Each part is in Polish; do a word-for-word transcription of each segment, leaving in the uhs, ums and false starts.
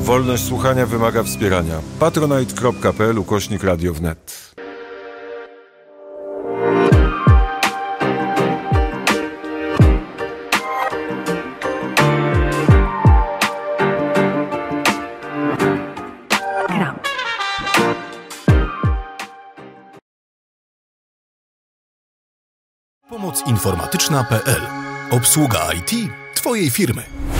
Wolność słuchania wymaga wspierania. patronite.pl ukośnik radio wnet. Pomoc informatyczna kropka pe el. Obsługa I T Twojej firmy.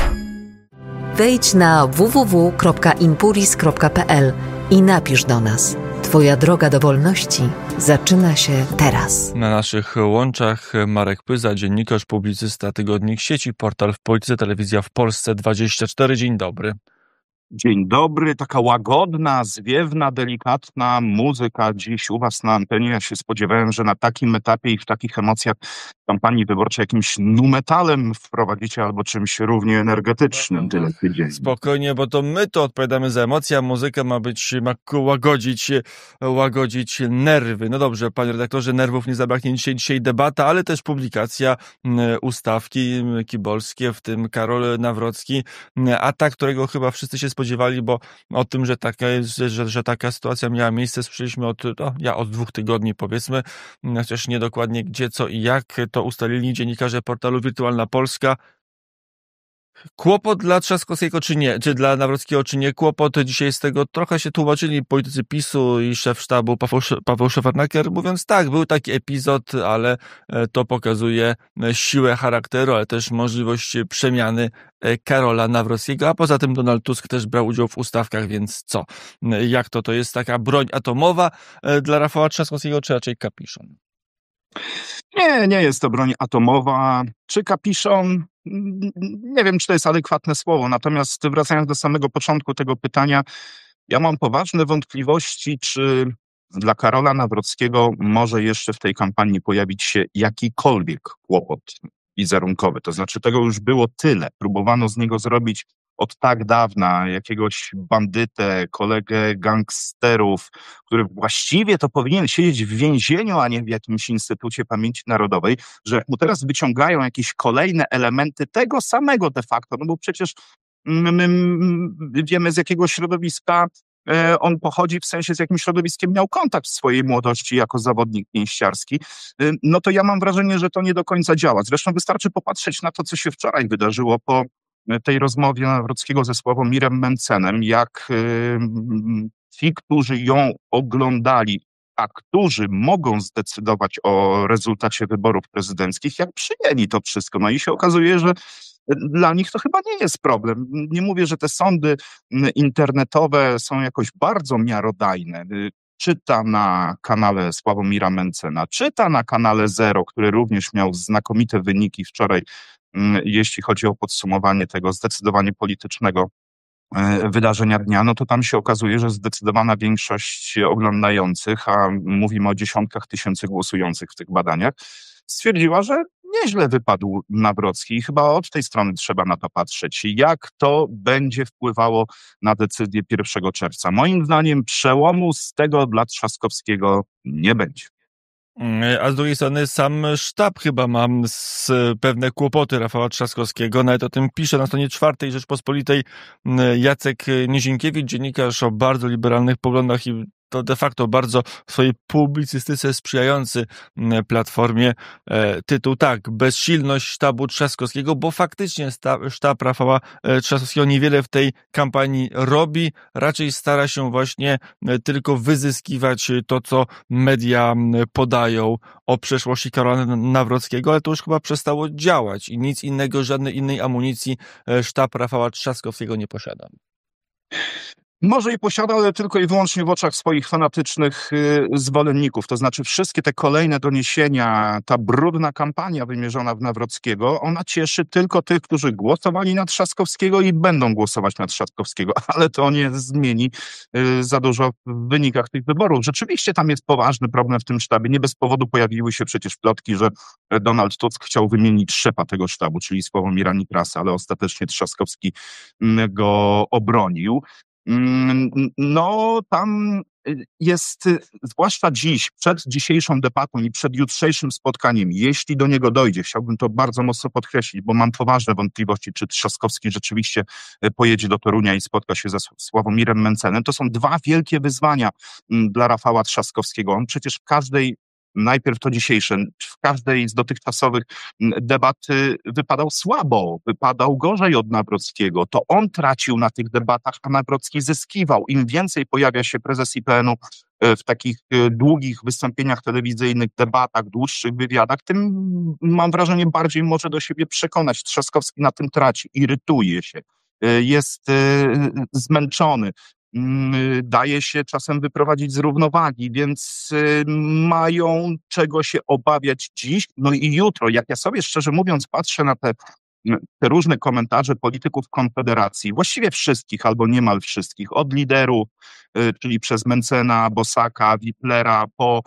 Wejdź na w w w kropka impuris kropka pe el i napisz do nas. Twoja droga do wolności zaczyna się teraz. Na naszych łączach Marek Pyza, dziennikarz, publicysta, tygodnik Sieci, portal w Polityce, telewizja w Polsce dwadzieścia cztery. Dzień dobry. Dzień dobry, taka łagodna, zwiewna, delikatna muzyka dziś u was na antenie. Ja się spodziewałem, że na takim etapie i w takich emocjach kampanii wyborczej jakimś nu-metalem wprowadzicie albo czymś równie energetycznym tyle tydzień. Spokojnie, bo to my to odpowiadamy za emocje, a muzyka ma być, ma łagodzić, łagodzić nerwy. No dobrze, panie redaktorze, nerwów nie zabraknie dzisiaj, dzisiaj debata, ale też publikacja ustawki kibolskie, w tym Karol Nawrocki, atak, którego chyba wszyscy się spodziewali, bo o tym, że taka, że, że taka sytuacja miała miejsce, słyszeliśmy od, no, ja od dwóch tygodni powiedzmy, chociaż niedokładnie gdzie, co i jak, to ustalili dziennikarze portalu Wirtualna Polska. Kłopot dla Trzaskowskiego czy nie, czy dla Nawrockiego czy nie kłopot, dzisiaj z tego trochę się tłumaczyli politycy PiSu i szef sztabu Paweł, Paweł Szefernaker, mówiąc tak, był taki epizod, ale to pokazuje siłę charakteru, ale też możliwość przemiany Karola Nawrockiego, a poza tym Donald Tusk też brał udział w ustawkach, więc co? Jak to? To jest taka broń atomowa dla Rafała Trzaskowskiego, czy raczej kapiszon? Nie, nie jest to broń atomowa. Czy kapiszon? Nie wiem, czy to jest adekwatne słowo. Natomiast wracając do samego początku tego pytania, ja mam poważne wątpliwości, czy dla Karola Nawrockiego może jeszcze w tej kampanii pojawić się jakikolwiek kłopot wizerunkowy. To znaczy tego już było tyle. Próbowano z niego zrobić od tak dawna jakiegoś bandytę, kolegę gangsterów, który właściwie to powinien siedzieć w więzieniu, a nie w jakimś Instytucie Pamięci Narodowej, że jak mu teraz wyciągają jakieś kolejne elementy tego samego de facto, no bo przecież my, my wiemy, z jakiego środowiska on pochodzi, w sensie z jakim środowiskiem miał kontakt w swojej młodości jako zawodnik pięściarski, no to ja mam wrażenie, że to nie do końca działa. Zresztą wystarczy popatrzeć na to, co się wczoraj wydarzyło po tej rozmowie Nawrockiego ze Sławomirem Mencenem, jak ci, którzy ją oglądali, a którzy mogą zdecydować o rezultacie wyborów prezydenckich, jak przyjęli to wszystko. No i się okazuje, że dla nich to chyba nie jest problem. Nie mówię, że te sądy internetowe są jakoś bardzo miarodajne. Czyta na kanale Sławomira Mencena, czyta na kanale Zero, który również miał znakomite wyniki wczoraj, jeśli chodzi o podsumowanie tego zdecydowanie politycznego wydarzenia dnia, no to tam się okazuje, że zdecydowana większość oglądających, a mówimy o dziesiątkach tysięcy głosujących w tych badaniach, stwierdziła, że nieźle wypadł Nawrocki i chyba od tej strony trzeba na to patrzeć. Jak to będzie wpływało na decyzję pierwszego czerwca? Moim zdaniem przełomu z tego dla Trzaskowskiego nie będzie. A z drugiej strony sam sztab chyba ma pewne kłopoty Rafała Trzaskowskiego. Nawet o tym pisze na stronie czwartej Rzeczpospolitej Jacek Nizinkiewicz, dziennikarz o bardzo liberalnych poglądach i to de facto bardzo w swojej publicystyce sprzyjający Platformie tytuł tak, bezsilność sztabu Trzaskowskiego, bo faktycznie sztab Rafała Trzaskowskiego niewiele w tej kampanii robi, raczej stara się właśnie tylko wyzyskiwać to, co media podają o przeszłości Karola Nawrockiego, ale to już chyba przestało działać i nic innego, żadnej innej amunicji sztab Rafała Trzaskowskiego nie posiada. Może i posiada, ale tylko i wyłącznie w oczach swoich fanatycznych y, zwolenników. To znaczy wszystkie te kolejne doniesienia, ta brudna kampania wymierzona w Nawrockiego, ona cieszy tylko tych, którzy głosowali na Trzaskowskiego i będą głosować na Trzaskowskiego, ale to nie zmieni y, za dużo w wynikach tych wyborów. Rzeczywiście tam jest poważny problem w tym sztabie. Nie bez powodu pojawiły się przecież plotki, że Donald Tusk chciał wymienić szefa tego sztabu, czyli Sławomira Nitrasa, ale ostatecznie Trzaskowski go obronił. No, tam jest, zwłaszcza dziś, przed dzisiejszą debatą i przed jutrzejszym spotkaniem, jeśli do niego dojdzie, chciałbym to bardzo mocno podkreślić, bo mam poważne wątpliwości, czy Trzaskowski rzeczywiście pojedzie do Torunia i spotka się ze Sławomirem Mencenem. To są dwa wielkie wyzwania dla Rafała Trzaskowskiego. On przecież w każdej Najpierw to dzisiejsze. W każdej z dotychczasowych debat wypadał słabo, wypadał gorzej od Nawrockiego. To on tracił na tych debatach, a Nawrocki zyskiwał. Im więcej pojawia się prezes I P N u w takich długich wystąpieniach telewizyjnych, debatach, dłuższych wywiadach, tym mam wrażenie bardziej może do siebie przekonać. Trzaskowski na tym traci, irytuje się, jest zmęczony. Daje się czasem wyprowadzić z równowagi, więc mają czego się obawiać dziś, no i jutro. Jak ja sobie szczerze mówiąc patrzę na te, te różne komentarze polityków Konfederacji, właściwie wszystkich albo niemal wszystkich, od liderów, czyli przez Mencena, Bosaka, Wiplera, po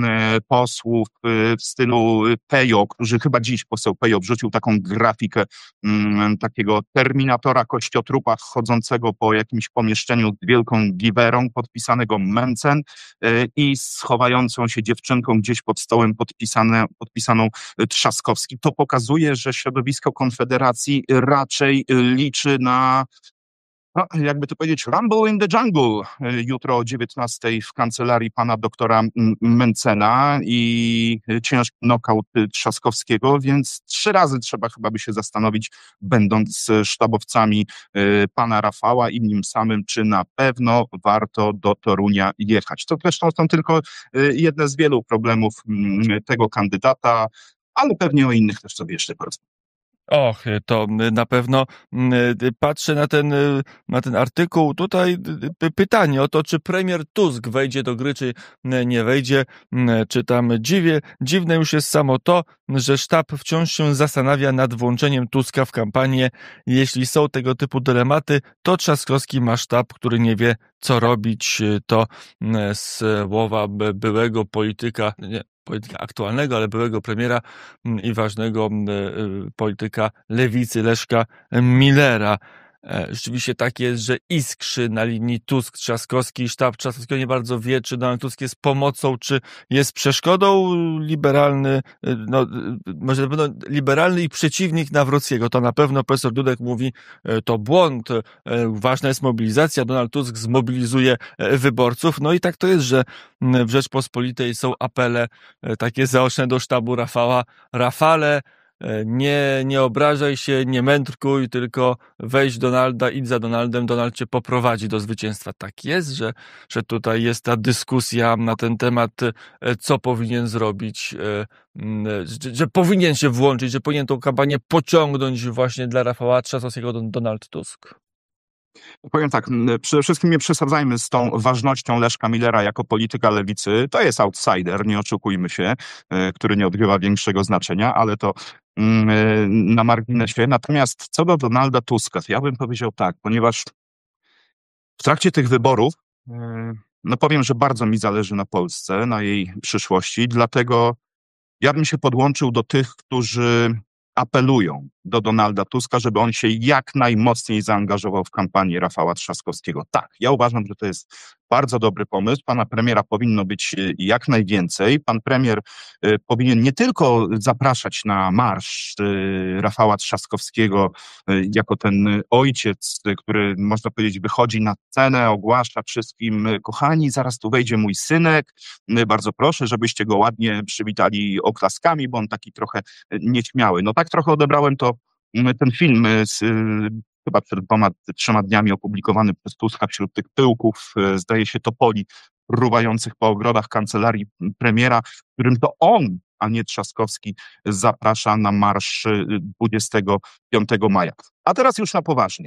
posłów w stylu Pejo, którzy chyba dziś poseł Pejo wrzucił taką grafikę m, takiego terminatora kościotrupa chodzącego po jakimś pomieszczeniu z wielką giwerą, podpisanego Mencen y, i schowającą się dziewczynką gdzieś pod stołem podpisane, podpisaną Trzaskowski. To pokazuje, że środowisko Konfederacji raczej liczy na, no, jakby to powiedzieć, Rumble in the Jungle jutro o dziewiętnastej w kancelarii pana doktora Mencena i ciężki nokaut Trzaskowskiego, więc trzy razy trzeba chyba by się zastanowić, będąc sztabowcami pana Rafała i nim samym, czy na pewno warto do Torunia jechać. To zresztą są tylko jedne z wielu problemów tego kandydata, ale pewnie o innych też sobie jeszcze porozmawiamy. Och, to na pewno. Patrzę na ten, na ten artykuł. Tutaj pytanie o to, czy premier Tusk wejdzie do gry, czy nie wejdzie. Czytam, dziwię, dziwne już jest samo to, że sztab wciąż się zastanawia nad włączeniem Tuska w kampanię. Jeśli są tego typu dylematy, to Trzaskowski ma sztab, który nie wie, co robić. To słowa byłego polityka, nie, polityka aktualnego, ale byłego premiera i ważnego polityka lewicy Leszka Millera. Rzeczywiście tak jest, że iskrzy na linii Tusk-Trzaskowski. Sztab Trzaskowskiego nie bardzo wie, czy Donald Tusk jest pomocą, czy jest przeszkodą. Liberalny, no, może na pewno liberalny i przeciwnik Nawrockiego. To na pewno profesor Dudek mówi, to błąd. Ważna jest mobilizacja. Donald Tusk zmobilizuje wyborców. No i tak to jest, że w Rzeczpospolitej są apele takie zaoczne do sztabu Rafała. Rafale, Nie, nie obrażaj się, nie mędrkuj, tylko weź Donalda, idź za Donaldem, Donald cię poprowadzi do zwycięstwa. Tak jest, że, że tutaj jest ta dyskusja na ten temat, co powinien zrobić, że, że powinien się włączyć, że powinien tą kampanię pociągnąć właśnie dla Rafała Trzaskowskiego Donald Tusk. Powiem tak, przede wszystkim nie przesadzajmy z tą ważnością Leszka Millera jako polityka lewicy. To jest outsider, nie oszukujmy się, który nie odgrywa większego znaczenia, ale to na marginesie. Natomiast co do Donalda Tuska, ja bym powiedział tak, ponieważ w trakcie tych wyborów, no powiem, że bardzo mi zależy na Polsce, na jej przyszłości, dlatego ja bym się podłączył do tych, którzy apelują do Donalda Tuska, żeby on się jak najmocniej zaangażował w kampanię Rafała Trzaskowskiego. Tak, ja uważam, że to jest bardzo dobry pomysł. Pana premiera powinno być jak najwięcej. Pan premier powinien nie tylko zapraszać na marsz Rafała Trzaskowskiego jako ten ojciec, który, można powiedzieć, wychodzi na scenę, ogłasza wszystkim: kochani, zaraz tu wejdzie mój synek, bardzo proszę, żebyście go ładnie przywitali oklaskami, bo on taki trochę nieśmiały. No tak trochę odebrałem to, ten film z, chyba przed dwoma, trzema dniami opublikowany przez Tuska wśród tych pyłków, zdaje się, topoli fruwających po ogrodach kancelarii premiera, w którym to on, a nie Trzaskowski, zaprasza na marsz dwudziestego piątego maja. A teraz już na poważnie.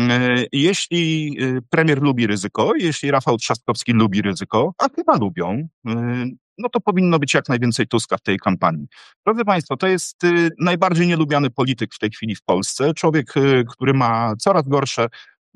Jeśli premier lubi ryzyko, jeśli Rafał Trzaskowski lubi ryzyko, a chyba lubią, no to powinno być jak najwięcej Tuska w tej kampanii. Drodzy Państwo, to jest najbardziej nielubiany polityk w tej chwili w Polsce. Człowiek, który ma coraz gorsze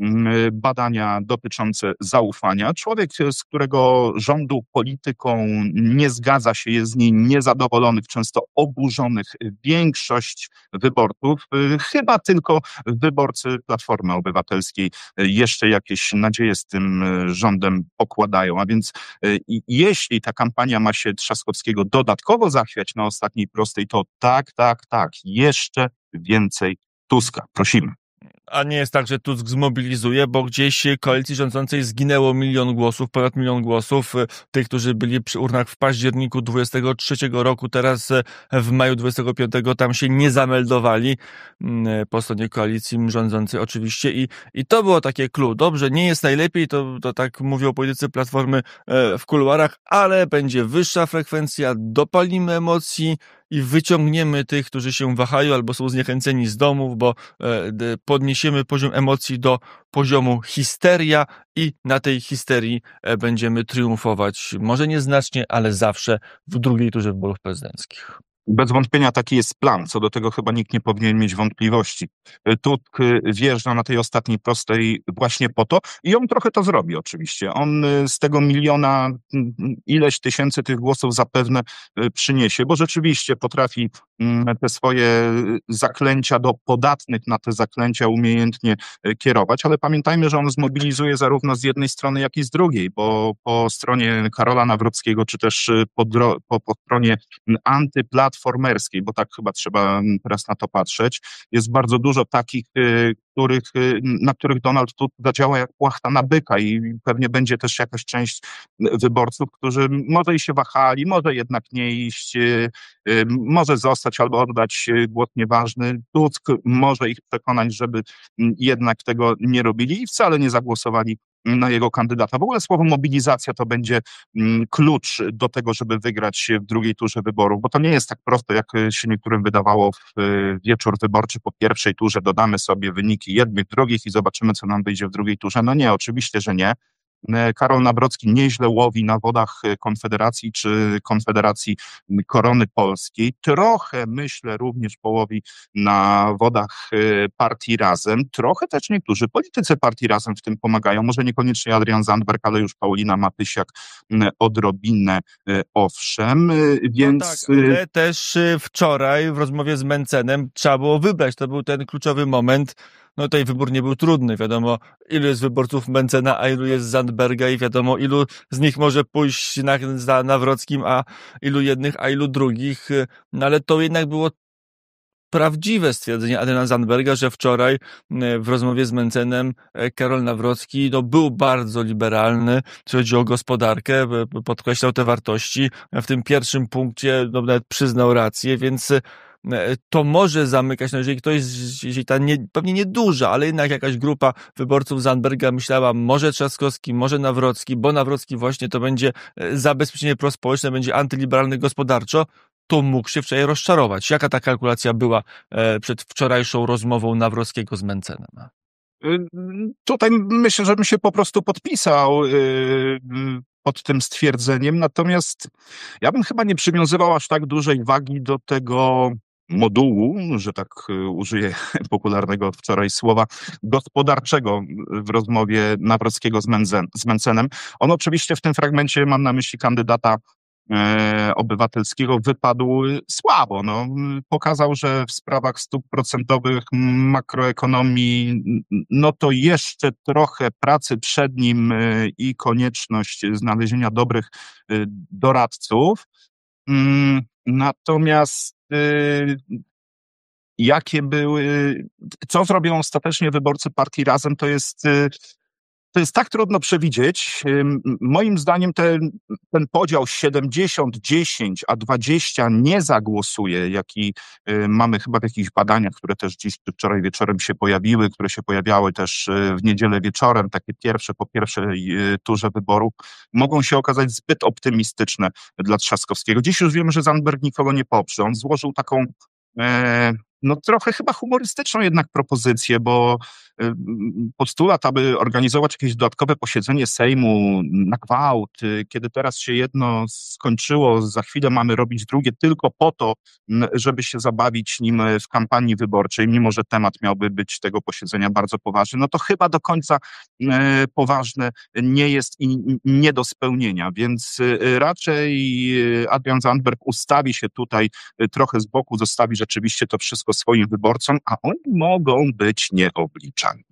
badania dotyczące zaufania. Człowiek, z którego rządu polityką nie zgadza się, jest z niej niezadowolonych, często oburzonych większość wyborców, chyba tylko wyborcy Platformy Obywatelskiej jeszcze jakieś nadzieje z tym rządem pokładają. A więc jeśli ta kampania ma się Trzaskowskiego dodatkowo zachwiać na ostatniej prostej, to tak, tak, tak, jeszcze więcej Tuska. Prosimy. A nie jest tak, że Tusk zmobilizuje, bo gdzieś koalicji rządzącej zginęło milion głosów, ponad milion głosów. Tych, którzy byli przy urnach w październiku dwudziestego trzeciego roku, teraz w maju dwudziestego piątego tam się nie zameldowali po stronie koalicji rządzącej oczywiście. I, i to było takie clue. Dobrze, nie jest najlepiej, to, to tak mówią politycy Platformy w kuluarach, ale będzie wyższa frekwencja, dopalimy emocji i wyciągniemy tych, którzy się wahają albo są zniechęceni z domów, bo podniesiemy poziom emocji do poziomu histeria i na tej histerii będziemy triumfować. Może nieznacznie, ale zawsze w drugiej turze wyborów prezydenckich. Bez wątpienia taki jest plan. Co do tego chyba nikt nie powinien mieć wątpliwości. Tusk wjeżdża na tej ostatniej prostej właśnie po to i on trochę to zrobi oczywiście. On z tego miliona ileś tysięcy tych głosów zapewne przyniesie, bo rzeczywiście potrafi te swoje zaklęcia do podatnych na te zaklęcia umiejętnie kierować, ale pamiętajmy, że on zmobilizuje zarówno z jednej strony, jak i z drugiej, bo po stronie Karola Nawrockiego, czy też po, dro- po, po stronie antyplatformerskiej, bo tak chyba trzeba teraz na to patrzeć, jest bardzo dużo takich, których, na których Donald Tusk zadziała jak płachta na byka i pewnie będzie też jakaś część wyborców, którzy może i się wahali, może jednak nie iść, może zostać albo oddać głos nieważny. Tusk może ich przekonać, żeby jednak tego nie robili i wcale nie zagłosowali na jego kandydata. W ogóle słowo mobilizacja to będzie klucz do tego, żeby wygrać w drugiej turze wyborów, bo to nie jest tak prosto, jak się niektórym wydawało w wieczór wyborczy. Po pierwszej turze dodamy sobie wyniki jednych, drugich i zobaczymy, co nam wyjdzie w drugiej turze. No nie, oczywiście, że nie. Karol Nawrocki nieźle łowi na wodach Konfederacji czy Konfederacji Korony Polskiej. Trochę, myślę, również połowi na wodach partii Razem. Trochę też niektórzy politycy partii Razem w tym pomagają. Może niekoniecznie Adrian Zandberg, ale już Paulina Matysiak odrobinę owszem. Więc... No tak, ale też wczoraj w rozmowie z Mencenem trzeba było wybrać. To był ten kluczowy moment. No tutaj wybór nie był trudny. Wiadomo, ilu jest wyborców Mencena, a ilu jest Zandberga i wiadomo, ilu z nich może pójść na, za Nawrockim, a ilu jednych, a ilu drugich. No ale to jednak było prawdziwe stwierdzenie Adriana Zandberga, że wczoraj w rozmowie z Mencenem Karol Nawrocki no, był bardzo liberalny, jeśli chodzi o gospodarkę, podkreślał te wartości. W tym pierwszym punkcie no, nawet przyznał rację, więc to może zamykać, no jeżeli ktoś, jeżeli ta nie, pewnie nieduża, ale jednak jakaś grupa wyborców Zandberga myślała, może Trzaskowski, może Nawrocki, bo Nawrocki właśnie to będzie zabezpieczenie prospołeczne, będzie antyliberalny gospodarczo, to mógł się wczoraj rozczarować. Jaka ta kalkulacja była przed wczorajszą rozmową Nawrockiego z Mencenem? Tutaj myślę, że bym się po prostu podpisał pod tym stwierdzeniem, natomiast ja bym chyba nie przywiązywał aż tak dużej wagi do tego modułu, że tak użyję popularnego od wczoraj słowa, gospodarczego w rozmowie Nawrockiego z, Menzen, z Mencenem. On oczywiście w tym fragmencie, mam na myśli kandydata e, obywatelskiego, wypadł słabo. No, pokazał, że w sprawach stóp procentowych, makroekonomii, no to jeszcze trochę pracy przed nim e, i konieczność znalezienia dobrych e, doradców. Mm, natomiast jakie były, co zrobią ostatecznie wyborcy partii Razem, to jest, to jest tak trudno przewidzieć. Moim zdaniem ten, ten podział siedemdziesiąt dziesięć a dwadzieścia nie zagłosuje, jaki mamy chyba w jakichś badaniach, które też dziś czy wczoraj wieczorem się pojawiły, które się pojawiały też w niedzielę wieczorem, takie pierwsze po pierwszej turze wyborów, mogą się okazać zbyt optymistyczne dla Trzaskowskiego. Dziś już wiemy, że Zandberg nikogo nie poprze. On złożył taką e, no trochę chyba humorystyczną jednak propozycję, bo y, postulat, aby organizować jakieś dodatkowe posiedzenie Sejmu na gwałt, y, kiedy teraz się jedno skończyło, za chwilę mamy robić drugie tylko po to, m, żeby się zabawić nim w kampanii wyborczej, mimo że temat miałby być tego posiedzenia bardzo poważny, no to chyba do końca y, poważne nie jest i i nie do spełnienia, więc y, raczej y, Adrian Zandberg ustawi się tutaj y, trochę z boku, zostawi rzeczywiście to wszystko swoim wyborcom, a oni mogą być nieobliczalni.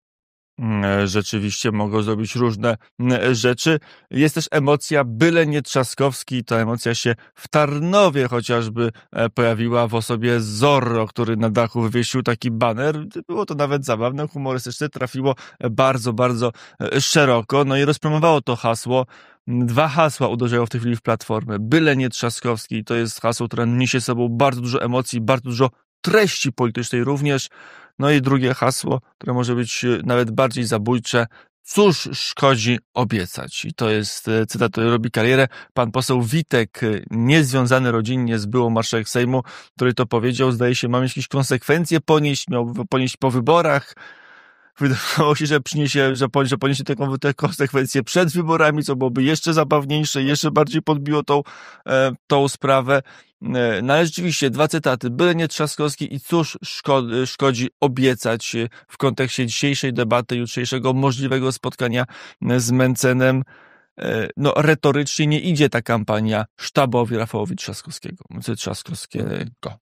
Mm, Rzeczywiście mogą zrobić różne mm, rzeczy. Jest też emocja, byle nie Trzaskowski. Ta emocja się w Tarnowie chociażby e, pojawiła w osobie Zorro, który na dachu wywiesił taki baner. Było to nawet zabawne, humorystyczne, trafiło e, bardzo, bardzo e, szeroko. No i rozpromowało to hasło. Dwa hasła uderzają w tej chwili w Platformę. Byle nie Trzaskowski. To jest hasło, które niesie sobą bardzo dużo emocji, bardzo dużo treści politycznej również. No i drugie hasło, które może być e, nawet bardziej zabójcze. Cóż szkodzi obiecać? I to jest e, cytat, który robi karierę. Pan poseł Witek, e, niezwiązany rodzinnie z byłą marszałek Sejmu, który to powiedział, zdaje się, ma jakieś konsekwencje ponieść, miał ponieść po wyborach. Wydawało się, że przyniesie, że poniesie, że poniesie te, te konsekwencje przed wyborami, co byłoby jeszcze zabawniejsze, jeszcze bardziej podbiło tą, e, tą sprawę. E, no ale rzeczywiście, dwa cytaty. Byle nie Trzaskowski i cóż szko- szkodzi obiecać w kontekście dzisiejszej debaty, jutrzejszego możliwego spotkania z Mencenem. E, no retorycznie nie idzie ta kampania sztabowi Rafałowi Trzaskowskiego, Trzaskowskiego.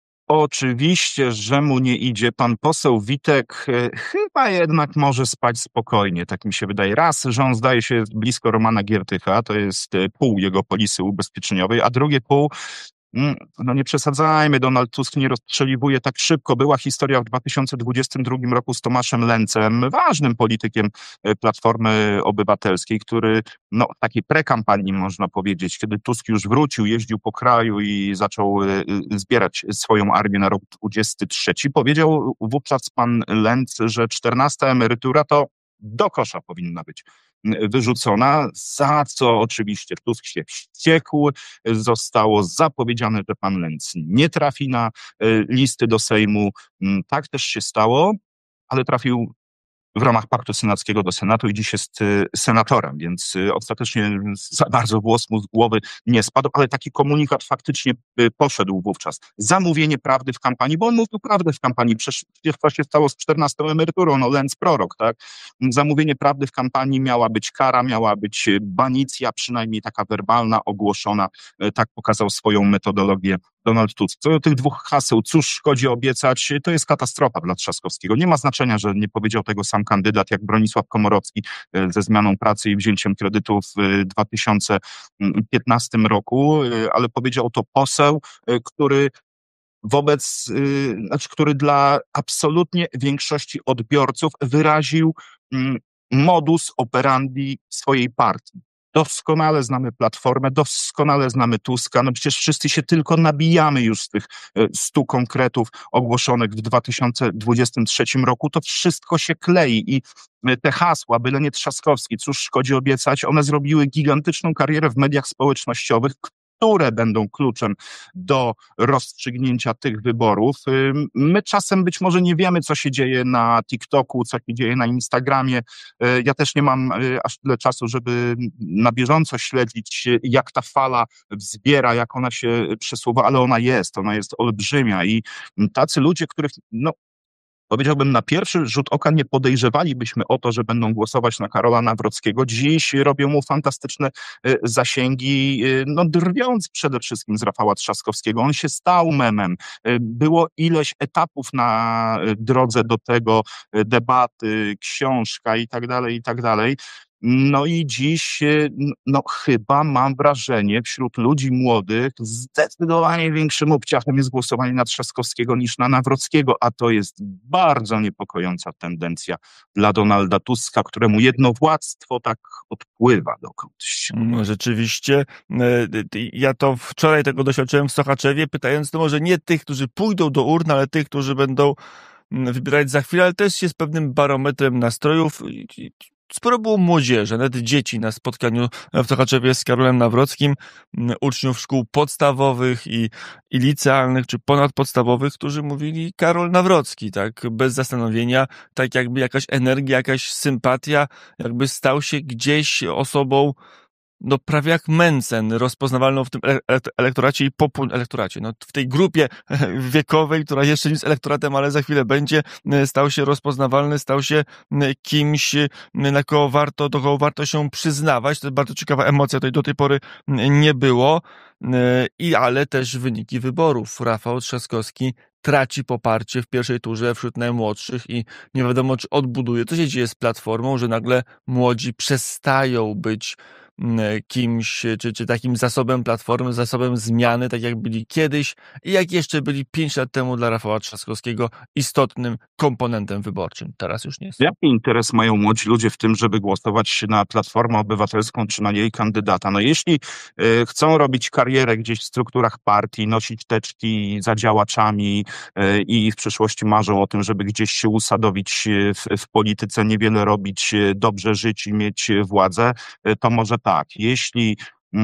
Oczywiście, że mu nie idzie. Pan poseł Witek e, chyba jednak może spać spokojnie, tak mi się wydaje. Raz, że on zdaje się jest blisko Romana Giertycha, to jest e, pół jego polisy ubezpieczeniowej, a drugie pół, mm, no nie przesadzajmy, Donald Tusk nie rozstrzeliwuje tak szybko. Była historia w dwa tysiące dwudziestym drugim roku z Tomaszem Lęcem, ważnym politykiem e, Platformy Obywatelskiej, który no takiej prekampanii można powiedzieć, kiedy Tusk już wrócił, jeździł po kraju i zaczął e, e, zbierać swoją armię na rok dwudziesty trzeci, powiedział wówczas pan Lęc, że czternasta emerytura to do kosza powinna być wyrzucona, za co oczywiście Tusk się wściekł. Zostało zapowiedziane, że pan Lęc nie trafi na e, listy do Sejmu. Mm, Tak też się stało, ale trafił w ramach paktu senackiego do Senatu i dziś jest y, senatorem, więc y, ostatecznie za bardzo włos mu z głowy nie spadł, ale taki komunikat faktycznie y, poszedł wówczas. Zamówienie prawdy w kampanii, bo on mówił prawdę w kampanii, przecież co się stało z czternastą emeryturą, no Lęc prorok, tak? Zamówienie prawdy w kampanii, miała być kara, miała być y, banicja, przynajmniej taka werbalna, ogłoszona, y, tak pokazał swoją metodologię Donald Tusk. Co do tych dwóch haseł, cóż szkodzi obiecać, to jest katastrofa dla Trzaskowskiego. Nie ma znaczenia, że nie powiedział tego sam kandydat jak Bronisław Komorowski e, ze zmianą pracy i wzięciem kredytu w e, dwa tysiące piętnastym roku, e, ale powiedział to poseł, e, który wobec, y, znaczy, który dla absolutnie większości odbiorców wyraził mm, modus operandi swojej partii. Doskonale znamy Platformę, doskonale znamy Tuska, no przecież wszyscy się tylko nabijamy już z tych e, stu konkretów ogłoszonych w dwa tysiące dwudziestym trzecim roku, to wszystko się klei i e, te hasła, byle nie Trzaskowski, cóż szkodzi obiecać, one zrobiły gigantyczną karierę w mediach społecznościowych, które będą kluczem do rozstrzygnięcia tych wyborów. Ym, My czasem być może nie wiemy, co się dzieje na TikToku, co się dzieje na Instagramie. Y, Ja też nie mam y, aż tyle czasu, żeby na bieżąco śledzić, y, jak ta fala wzbiera, jak ona się przesuwa, ale ona jest, ona jest olbrzymia i tacy ludzie, których no, powiedziałbym, na pierwszy rzut oka nie podejrzewalibyśmy o to, że będą głosować na Karola Nawrockiego. Dziś robią mu fantastyczne y, zasięgi, y, no drwiąc przede wszystkim z Rafała Trzaskowskiego. On się stał memem. Y, Było ileś etapów na y, drodze do tego, y, debaty, książka i tak dalej, i tak dalej. No i dziś, y, n- no chyba mam wrażenie, wśród ludzi młodych zdecydowanie większym obciachem jest głosowanie na Trzaskowskiego niż na Nawrockiego, a to jest bardzo niepokojąca tendencja dla Donalda Tuska, któremu jednowładztwo tak odpływa dokądś. Mm, Rzeczywiście. E, y, Ja to wczoraj tego doświadczyłem w Sochaczewie, pytając no może nie tych, którzy pójdą do urn, ale tych, którzy będą mm, wybierać za chwilę, ale też jest pewnym barometrem nastrojów. I- i- sporo było młodzieży, nawet dzieci na spotkaniu w Sochaczewie z Karolem Nawrockim, uczniów szkół podstawowych i, i licealnych, czy ponadpodstawowych, którzy mówili Karol Nawrocki, tak, bez zastanowienia, tak jakby jakaś energia, jakaś sympatia, jakby stał się gdzieś osobą, no prawie jak Mencen, rozpoznawalną w tym elektoracie i po elektoracie. No, w tej grupie wiekowej, która jeszcze nie jest elektoratem, ale za chwilę będzie, stał się rozpoznawalny, stał się kimś, na kogo warto, do kogo warto się przyznawać. To jest bardzo ciekawa emocja, tej do tej pory nie było. I ale też wyniki wyborów. Rafał Trzaskowski traci poparcie w pierwszej turze wśród najmłodszych i nie wiadomo, czy odbuduje. Co się dzieje z Platformą, że nagle młodzi przestają być kimś, czy, czy takim zasobem Platformy, zasobem zmiany, tak jak byli kiedyś i jak jeszcze byli pięć lat temu dla Rafała Trzaskowskiego istotnym komponentem wyborczym. Teraz już nie jest. Jaki interes mają młodzi ludzie w tym, żeby głosować na Platformę Obywatelską czy na jej kandydata? No jeśli y, chcą robić karierę gdzieś w strukturach partii, nosić teczki za działaczami y, i w przyszłości marzą o tym, żeby gdzieś się usadowić w, w polityce, niewiele robić, dobrze żyć i mieć władzę, y, to może tak. Jeśli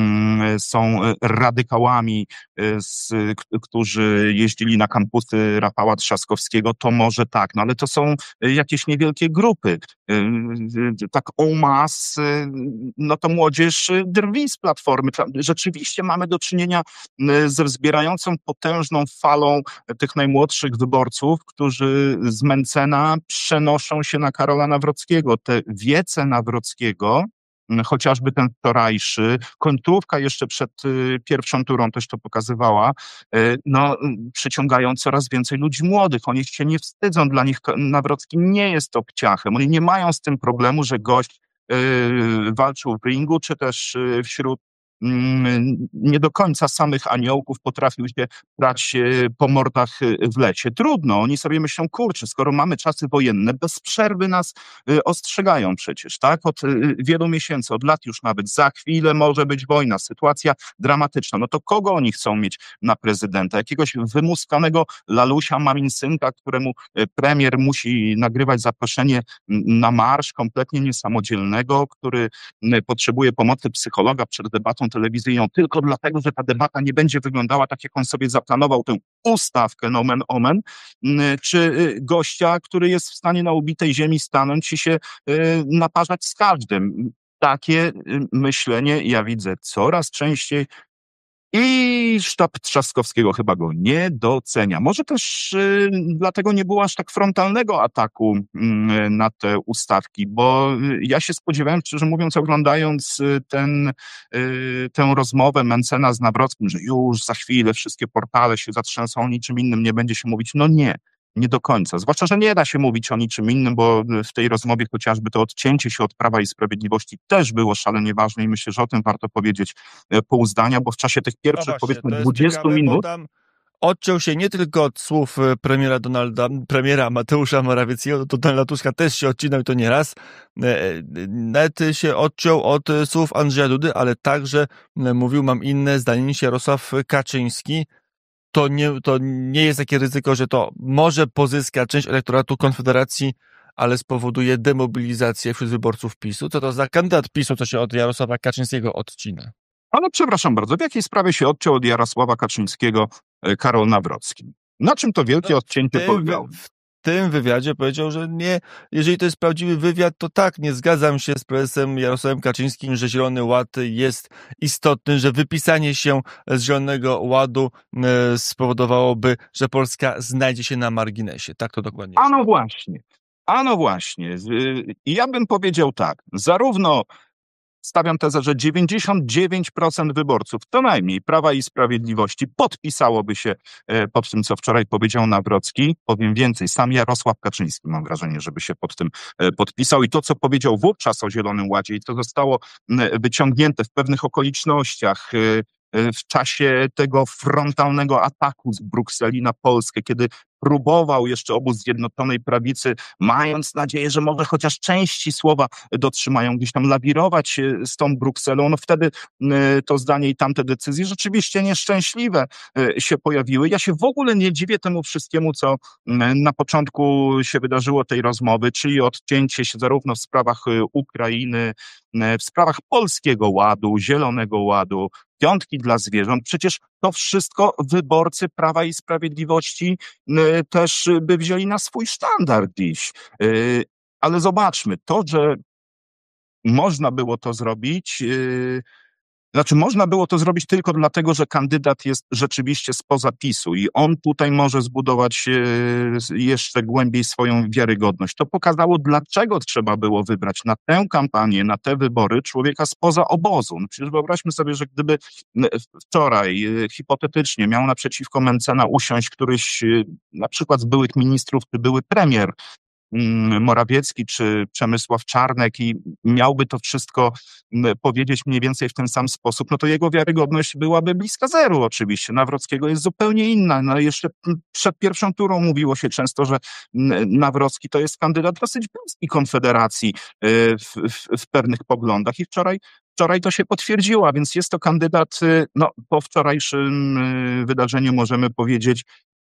są radykałami, z, którzy jeździli na kampusy Rafała Trzaskowskiego, to może tak, no ale to są jakieś niewielkie grupy. Tak en masse, no to młodzież drwi z Platformy. Rzeczywiście mamy do czynienia ze wzbierającą potężną falą tych najmłodszych wyborców, którzy z Mencena przenoszą się na Karola Nawrockiego. Te wiece Nawrockiego, chociażby ten wczorajszy, końcówka jeszcze przed y, pierwszą turą też to pokazywała, y, no przyciągają coraz więcej ludzi młodych. Oni się nie wstydzą, dla nich Nawrocki nie jest obciachem. Oni nie mają z tym problemu, że gość y, walczył w ringu, czy też y, wśród nie do końca samych aniołków potrafił się brać po mordach w lecie. Trudno, oni sobie myślą, kurczę, skoro mamy czasy wojenne, bez przerwy nas ostrzegają przecież, tak? Od wielu miesięcy, od lat już nawet, za chwilę może być wojna, sytuacja dramatyczna. No to kogo oni chcą mieć na prezydenta? Jakiegoś wymuskanego lalusia, maminsynka, któremu premier musi nagrywać zaproszenie na marsz, kompletnie niesamodzielnego, który potrzebuje pomocy psychologa przed debatą telewizyjną tylko dlatego, że ta debata nie będzie wyglądała tak, jak on sobie zaplanował tę ustawkę nomen omen, czy gościa, który jest w stanie na ubitej ziemi stanąć i się naparzać z każdym. Takie myślenie ja widzę coraz częściej i sztab Trzaskowskiego chyba go nie docenia. Może też y, dlatego nie było aż tak frontalnego ataku y, na te ustawki, bo y, ja się spodziewałem, szczerze mówiąc, oglądając y, ten, y, tę rozmowę Mencena z Nawrockim, że już za chwilę wszystkie portale się zatrzęsą, o niczym innym nie będzie się mówić. No nie. Nie do końca. Zwłaszcza, że nie da się mówić o niczym innym, bo w tej rozmowie chociażby to odcięcie się od Prawa i Sprawiedliwości też było szalenie ważne i myślę, że o tym warto powiedzieć pół zdania, bo w czasie tych pierwszych, no właśnie, powiedzmy, dwudziestu minut... Odciął się nie tylko od słów premiera Donalda, premiera Mateusza Morawieckiego, to Donalda Tuska też się odcinał i to nie raz. Nawet się odciął od słów Andrzeja Dudy, ale także mówił, mam inne zdanie niż Jarosław Kaczyński. To nie, to nie jest takie ryzyko, że to może pozyska część elektoratu Konfederacji, ale spowoduje demobilizację wśród wyborców PiSu. Co to za kandydat PiSu, co się od Jarosława Kaczyńskiego odcina? Ale przepraszam bardzo, w jakiej sprawie się odciął od Jarosława Kaczyńskiego Karol Nawrocki? Na czym to wielkie no, odcięcie polegało? W tym wywiadzie powiedział, że nie, jeżeli to jest prawdziwy wywiad, to tak, nie zgadzam się z prezesem Jarosławem Kaczyńskim, że Zielony Ład jest istotny, że wypisanie się z Zielonego Ładu e, spowodowałoby, że Polska znajdzie się na marginesie. Tak to dokładnie jest. A no właśnie, a no właśnie. I ja bym powiedział tak, zarówno stawiam tezę, że dziewięćdziesiąt dziewięć procent wyborców, co najmniej Prawa i Sprawiedliwości, podpisałoby się pod tym, co wczoraj powiedział Nawrocki. Powiem więcej, sam Jarosław Kaczyński, mam wrażenie, żeby się pod tym podpisał. I to, co powiedział wówczas o Zielonym Ładzie i to zostało wyciągnięte w pewnych okolicznościach, w czasie tego frontalnego ataku z Brukseli na Polskę, kiedy próbował jeszcze obóz Zjednoczonej Prawicy, mając nadzieję, że może chociaż części słowa dotrzymają, gdzieś tam lawirować z tą Brukselą, no wtedy to zdanie i tamte decyzje rzeczywiście nieszczęśliwe się pojawiły. Ja się w ogóle nie dziwię temu wszystkiemu, co na początku się wydarzyło tej rozmowy, czyli odcięcie się zarówno w sprawach Ukrainy, w sprawach Polskiego Ładu, Zielonego Ładu, piątki dla zwierząt. Przecież to wszystko wyborcy Prawa i Sprawiedliwości też by wzięli na swój sztandar dziś. Ale zobaczmy, to, że można było to zrobić, znaczy można było to zrobić tylko dlatego, że kandydat jest rzeczywiście spoza PiSu i on tutaj może zbudować jeszcze głębiej swoją wiarygodność. To pokazało, dlaczego trzeba było wybrać na tę kampanię, na te wybory człowieka spoza obozu. No przecież wyobraźmy sobie, że gdyby wczoraj hipotetycznie miał naprzeciwko Mentzena usiąść któryś na przykład z byłych ministrów czy były premier Morawiecki czy Przemysław Czarnek i miałby to wszystko powiedzieć mniej więcej w ten sam sposób, no to jego wiarygodność byłaby bliska zeru oczywiście. Nawrockiego jest zupełnie inna. No jeszcze przed pierwszą turą mówiło się często, że Nawrocki to jest kandydat dosyć bliski Konfederacji w, w, w pewnych poglądach i wczoraj Wczoraj to się potwierdziło, a więc jest to kandydat, no po wczorajszym wydarzeniu możemy powiedzieć,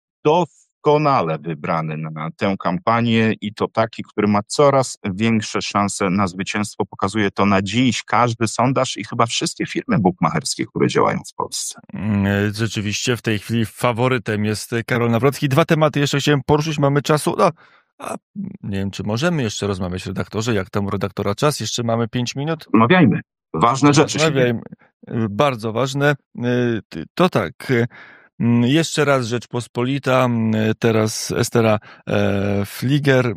doskonale wybrany na tę kampanię i to taki, który ma coraz większe szanse na zwycięstwo. Pokazuje to na dziś każdy sondaż i chyba wszystkie firmy bukmacherskie, które działają w Polsce. Rzeczywiście w tej chwili faworytem jest Karol Nawrocki. Dwa tematy jeszcze chciałem poruszyć, mamy czasu. No, a nie wiem, czy możemy jeszcze rozmawiać, redaktorze, jak tam u redaktora czas? Jeszcze mamy pięć minut? Rozmawiajmy. Ważne rzeczy. Rozmawiajmy. Bardzo ważne. To tak... Jeszcze raz Rzeczpospolita, teraz Estera Fliger,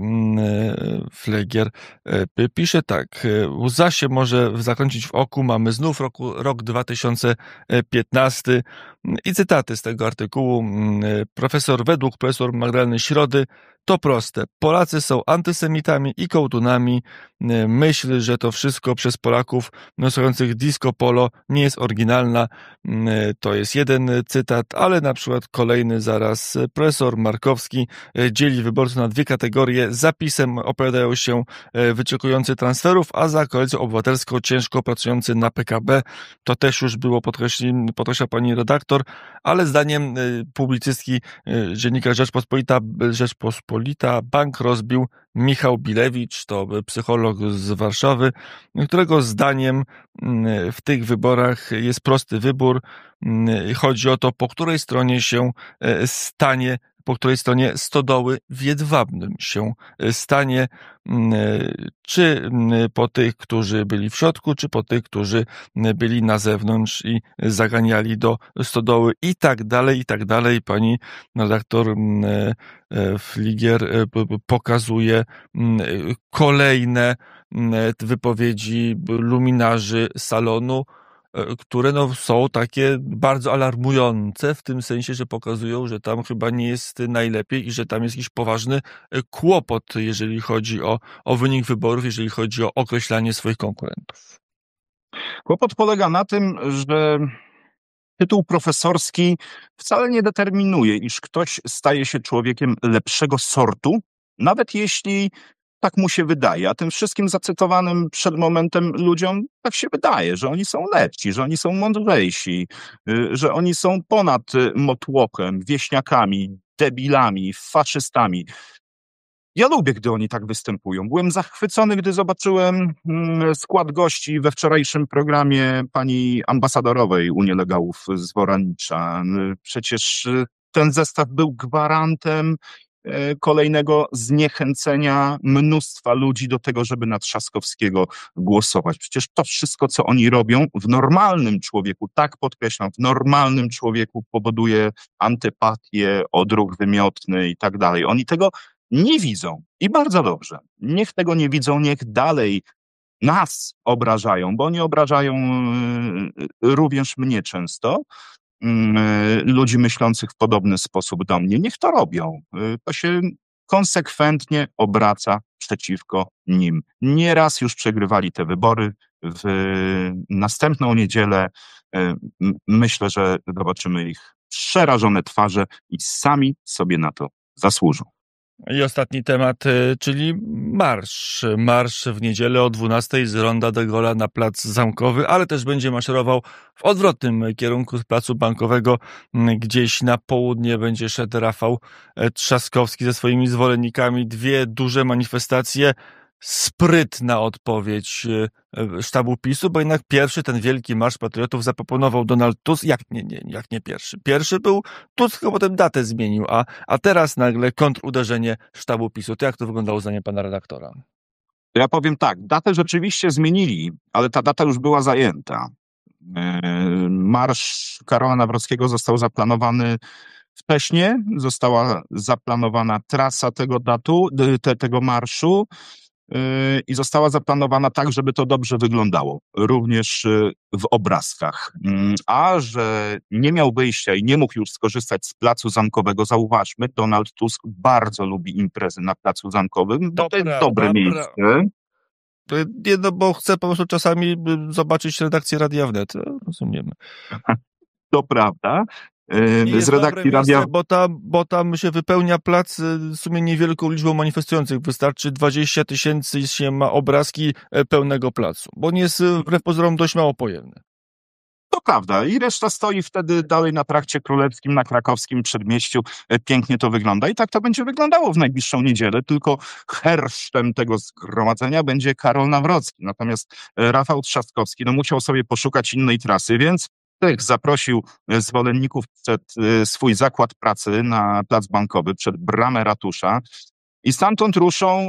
Flegier pisze tak, łza się może zakończyć w oku, mamy znów roku, rok dwa tysiące piętnasty i cytaty z tego artykułu. Profesor, według profesor Magdaleny Środy, to proste. Polacy są antysemitami i kołtunami. Myśl, że to wszystko przez Polaków słuchających disco polo nie jest oryginalna. To jest jeden cytat, ale na przykład kolejny zaraz. Profesor Markowski dzieli wyborców na dwie kategorie. Zapisem opowiadają się wyczekujący transferów, a za Koalicją Obywatelską ciężko pracujący na P K B. To też już było podkreśli, podkreśla pani redaktor, ale zdaniem publicystki dziennika Rzeczpospolita, Rzeczpospolita bank rozbił Michał Bilewicz, to psycholog z Warszawy, którego zdaniem w tych wyborach jest prosty wybór. Chodzi o to, po której stronie się stanie, po której stronie stodoły w Jedwabnym się stanie, czy po tych, którzy byli w środku, czy po tych, którzy byli na zewnątrz i zaganiali do stodoły i tak dalej, i tak dalej. Pani redaktor Fligier pokazuje kolejne wypowiedzi luminarzy salonu, które no, są takie bardzo alarmujące w tym sensie, że pokazują, że tam chyba nie jest najlepiej i że tam jest jakiś poważny kłopot, jeżeli chodzi o, o wynik wyborów, jeżeli chodzi o określanie swoich konkurentów. Kłopot polega na tym, że tytuł profesorski wcale nie determinuje, iż ktoś staje się człowiekiem lepszego sortu, nawet jeśli tak mu się wydaje, a tym wszystkim zacytowanym przed momentem ludziom tak się wydaje, że oni są lepsi, że oni są mądrzejsi, że oni są ponad motłokiem, wieśniakami, debilami, faszystami. Ja lubię, gdy oni tak występują. Byłem zachwycony, gdy zobaczyłem skład gości we wczorajszym programie pani ambasadorowej u nielegalów z Woranicza. Przecież ten zestaw był gwarantem kolejnego zniechęcenia mnóstwa ludzi do tego, żeby na Trzaskowskiego głosować. Przecież to wszystko, co oni robią w normalnym człowieku, tak podkreślam, w normalnym człowieku powoduje antypatię, odruch wymiotny i tak dalej. Oni tego nie widzą i bardzo dobrze. Niech tego nie widzą, niech dalej nas obrażają, bo oni obrażają również mnie często, ludzi myślących w podobny sposób do mnie. Niech to robią. To się konsekwentnie obraca przeciwko nim. Nieraz już przegrywali te wybory. W następną niedzielę myślę, że zobaczymy ich przerażone twarze i sami sobie na to zasłużą. I ostatni temat, czyli marsz. Marsz w niedzielę o dwunastej z Ronda de Gaulle'a na plac Zamkowy, ale też będzie maszerował w odwrotnym kierunku z placu Bankowego. Gdzieś na południe będzie szedł Rafał Trzaskowski ze swoimi zwolennikami. Dwie duże manifestacje. Sprytna odpowiedź sztabu PiSu, bo jednak pierwszy, ten wielki Marsz Patriotów zaproponował Donald Tusk, jak nie, nie, jak nie pierwszy. Pierwszy był Tusk, a potem datę zmienił, a, a teraz nagle kontruderzenie sztabu PiSu. To jak to wyglądało zdaniem pana redaktora? Ja powiem tak, datę rzeczywiście zmienili, ale ta data już była zajęta. Marsz Karola Nawrockiego został zaplanowany wcześniej, została zaplanowana trasa tego datu, te, tego marszu, i została zaplanowana tak, żeby to dobrze wyglądało, również w obrazkach. A że nie miał wyjścia i nie mógł już skorzystać z placu Zamkowego, zauważmy, Donald Tusk bardzo lubi imprezy na placu Zamkowym, bo to, to jest prawda, dobre miejsce. To jedno, bo chcę po prostu czasami zobaczyć redakcję Radia Wnet, rozumiemy. To prawda. Nie z redakcji radia. Miejsce, bo, tam, bo tam się wypełnia plac w sumie niewielką liczbą manifestujących. Wystarczy dwadzieścia tysięcy i się ma obrazki pełnego placu, bo nie jest wbrew pozorom dość mało pojemny. To prawda. I reszta stoi wtedy dalej na Trakcie Królewskim, na krakowskim przedmieściu. Pięknie to wygląda. I tak to będzie wyglądało w najbliższą niedzielę, tylko hersztem tego zgromadzenia będzie Karol Nawrocki. Natomiast Rafał Trzaskowski no, musiał sobie poszukać innej trasy, więc tych zaprosił zwolenników przed swój zakład pracy na plac Bankowy, przed bramę ratusza i stamtąd ruszą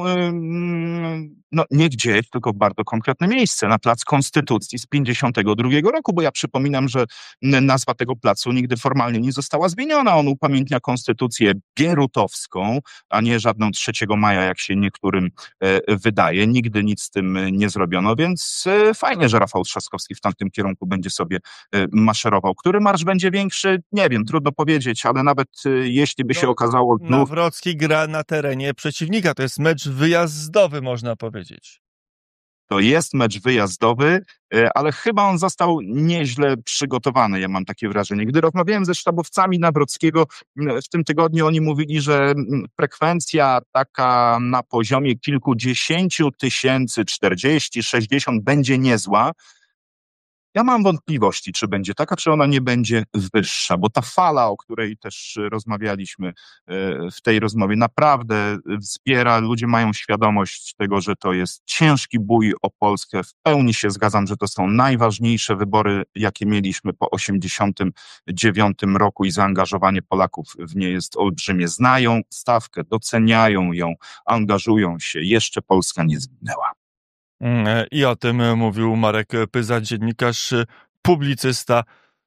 no nie gdzieś, tylko w bardzo konkretne miejsce, na plac Konstytucji z pięćdziesiątego drugiego roku, bo ja przypominam, że nazwa tego placu nigdy formalnie nie została zmieniona. On upamiętnia konstytucję bierutowską, a nie żadną trzeciego maja, jak się niektórym wydaje. Nigdy nic z tym nie zrobiono, więc fajnie, że Rafał Trzaskowski w tamtym kierunku będzie sobie maszerował. Który marsz będzie większy? Nie wiem, trudno powiedzieć, ale nawet jeśli by się no, okazało... Znów... Nawrocki gra na terenie przeciwnika, to jest mecz wyjazdowy, można powiedzieć. To jest mecz wyjazdowy, ale chyba on został nieźle przygotowany, ja mam takie wrażenie. Gdy rozmawiałem ze sztabowcami Nawrockiego w tym tygodniu, oni mówili, że frekwencja taka na poziomie kilkudziesięciu tysięcy, czterdzieści, sześćdziesiąt będzie niezła. Ja mam wątpliwości, czy będzie taka, czy ona nie będzie wyższa, bo ta fala, o której też rozmawialiśmy w tej rozmowie, naprawdę wzbiera, ludzie mają świadomość tego, że to jest ciężki bój o Polskę. W pełni się zgadzam, że to są najważniejsze wybory, jakie mieliśmy po osiemdziesiątym dziewiątym roku i zaangażowanie Polaków w nie jest olbrzymie. Znają stawkę, doceniają ją, angażują się. Jeszcze Polska nie zginęła. I o tym mówił Marek Pyza, dziennikarz, publicysta,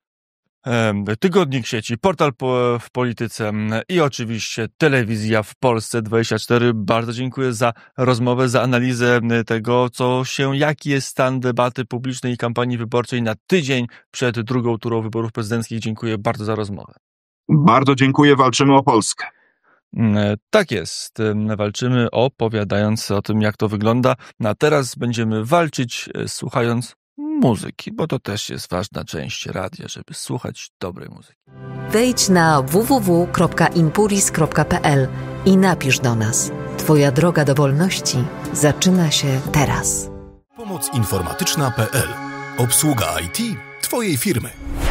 tygodnik sieci, portal w polityce i oczywiście telewizja w Polsce dwadzieścia cztery. Bardzo dziękuję za rozmowę, za analizę tego, co się, jaki jest stan debaty publicznej i kampanii wyborczej na tydzień przed drugą turą wyborów prezydenckich. Dziękuję bardzo za rozmowę. Bardzo dziękuję, walczymy o Polskę. Tak jest, walczymy opowiadając o tym, jak to wygląda. A teraz będziemy walczyć słuchając muzyki, bo to też jest ważna część radia, żeby słuchać dobrej muzyki. Wejdź na w w w kropka impuris kropka p l i napisz do nas. Twoja droga do wolności zaczyna się teraz. Pomoc informatyczna kropka p l. Obsługa I T Twojej firmy.